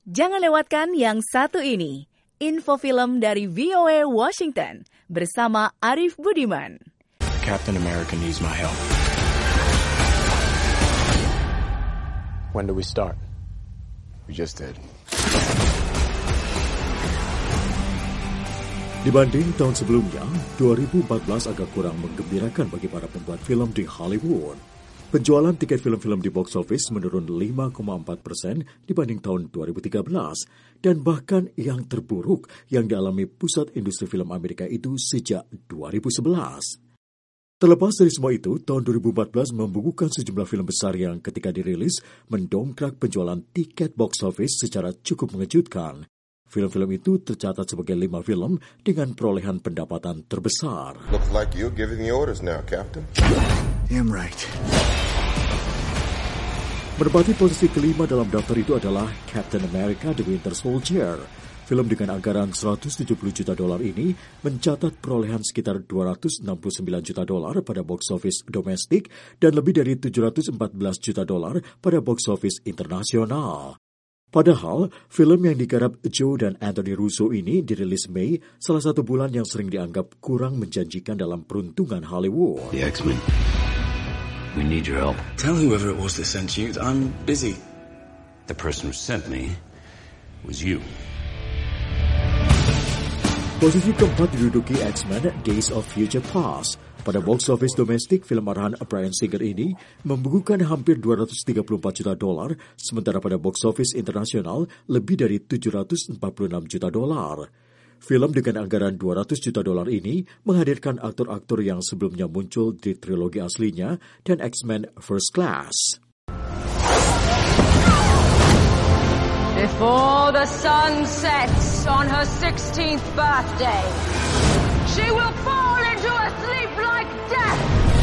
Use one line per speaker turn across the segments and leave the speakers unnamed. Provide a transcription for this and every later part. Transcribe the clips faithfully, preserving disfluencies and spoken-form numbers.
Jangan lewatkan yang satu ini, info film dari V O A Washington bersama Arif Budiman.
Captain America needs my help. When do we start? We just did.
Dibanding tahun sebelumnya, dua ribu empat belas agak kurang menggembirakan bagi para pembuat film di Hollywood. Penjualan tiket film-film di box office menurun lima koma empat persen dibanding tahun dua ribu tiga belas, dan bahkan yang terburuk yang dialami pusat industri film Amerika itu sejak dua ribu sebelas. Terlepas dari semua itu, tahun dua ribu empat belas membukukan sejumlah film besar yang ketika dirilis mendongkrak penjualan tiket box office secara cukup mengejutkan. Film-film itu tercatat sebagai lima film dengan perolehan pendapatan terbesar.
Looks like you're giving the orders now, Captain.
I'm right.
Menempati posisi kelima dalam daftar itu adalah Captain America: The Winter Soldier. Film dengan anggaran seratus tujuh puluh juta dolar ini mencatat perolehan sekitar dua ratus enam puluh sembilan juta dolar pada box office domestik dan lebih dari tujuh ratus empat belas juta dolar pada box office internasional. Padahal, film yang digarap Joe dan Anthony Russo ini dirilis Mei, salah satu bulan yang sering dianggap kurang menjanjikan dalam peruntungan Hollywood.
The X-Men. We need your help.
Tell whoever it was that sent you that I'm busy.
The person who sent me was you.
Posisi keempat diduduki X-Men Days of Future Past. Pada box office domestik, film arahan Bryan Singer ini membukukan hampir dua ratus tiga puluh empat juta dolar, sementara pada box office internasional lebih dari tujuh ratus empat puluh enam juta dolar. Film dengan anggaran dua ratus juta dolar ini menghadirkan aktor-aktor yang sebelumnya muncul di trilogi aslinya dan X-Men First Class.
Before the sun sets on her sixteenth birthday, she will fall into a sleep like death.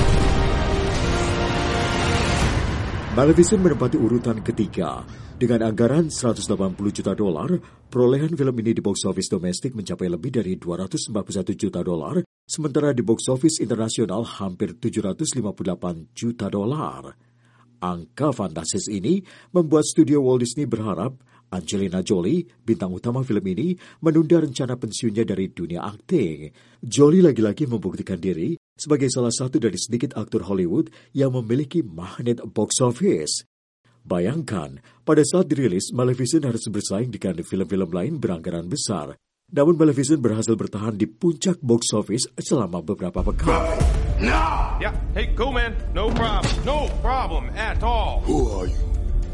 Maleficent menempati urutan ketiga. Dengan anggaran seratus delapan puluh juta dolar, perolehan film ini di box office domestik mencapai lebih dari dua ratus empat puluh satu juta dolar, sementara di box office internasional hampir tujuh ratus lima puluh delapan juta dolar. Angka fantastis ini membuat studio Walt Disney berharap Angelina Jolie, bintang utama film ini, menunda rencana pensiunnya dari dunia akting. Jolie lagi-lagi membuktikan diri sebagai salah satu dari sedikit aktor Hollywood yang memiliki magnet box office. Bayangkan, pada saat dirilis, Maleficent harus bersaing dengan film-film lain beranggaran besar. Namun Maleficent berhasil bertahan di puncak box office selama beberapa pekan.
No! Yeah, hey, cool man. No problem. No problem at all.
Who are you?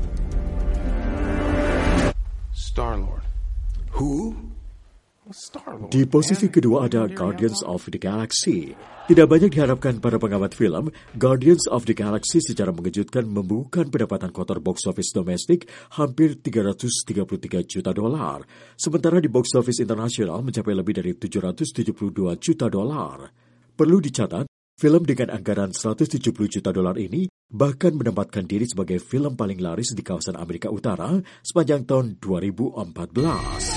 Star-Lord.
Who?
Star-Lord.
Di posisi kedua ada Guardians of the Galaxy. Tidak banyak diharapkan para pengamat film, Guardians of the Galaxy secara mengejutkan membukukan pendapatan kotor box office domestik hampir tiga ratus tiga puluh tiga juta dolar, sementara di box office internasional mencapai lebih dari tujuh ratus tujuh puluh dua juta dolar. Perlu dicatat, film dengan anggaran seratus tujuh puluh juta dolar ini bahkan menempatkan diri sebagai film paling laris di kawasan Amerika Utara sepanjang tahun dua ribu empat belas.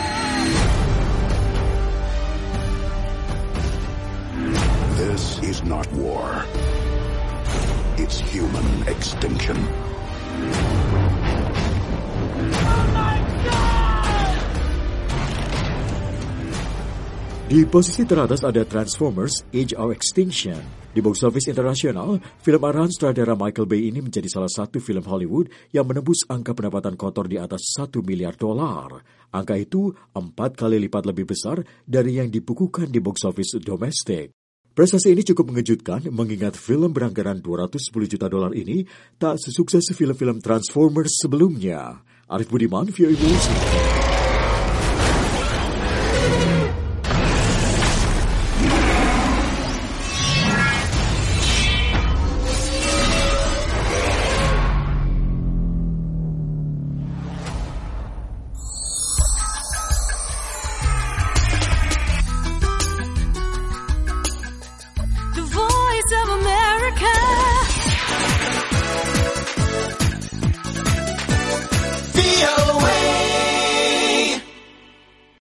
This is not war. It's human extinction.
Di posisi teratas ada Transformers: Age of Extinction. Di box office internasional, film arahan sutradara Michael Bay ini menjadi salah satu film Hollywood yang menembus angka pendapatan kotor di atas satu miliar dolar. Angka itu empat kali lipat lebih besar dari yang dibukukan di box office domestik. Prestasi ini cukup mengejutkan mengingat film beranggaran dua ratus sepuluh juta dolar ini tak sesukses film-film Transformers sebelumnya. Arif Budiman, V O A News.